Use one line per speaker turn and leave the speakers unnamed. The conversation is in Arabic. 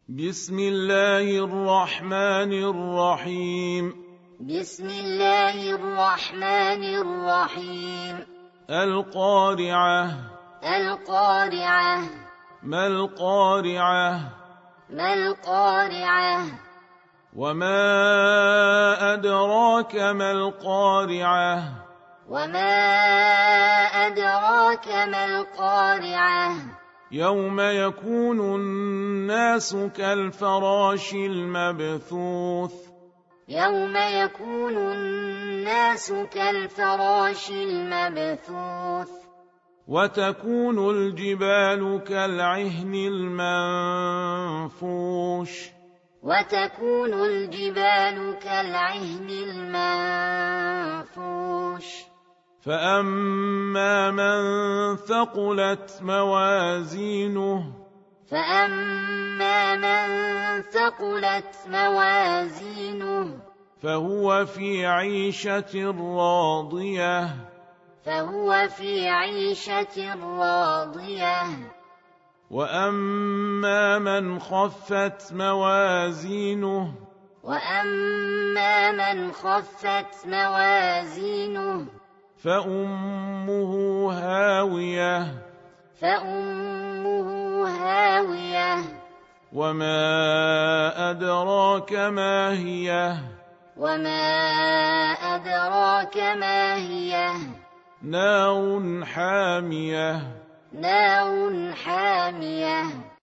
بسم الله الرحمن الرحيم.
بسم الله الرحمن الرحيم.
القارعة.
القارعة.
ما القارعة؟
ما القارعة؟
وما أدراك ما القارعة؟
وما أدراك ما القارعة؟
يوم يكون الناس كالفراش المبثوث.
يوم يكون الناس كالفراش المبثوث.
وتكون الجبال كالعهن المنفوش.
وتكون الجبال كالعهن المنفوش.
فأما من ثقلت موازينه.
فأما من ثقلت موازينه.
فهو في عيشة راضية.
فهو في عيشة راضية.
وأما من خفت موازينه.
وأما من خفت موازينه.
فأمه هاوية.
فأمه هاوية.
وما أدراك ما هي.
وما أدراك ما هي.
نار حامية.
نار حامية.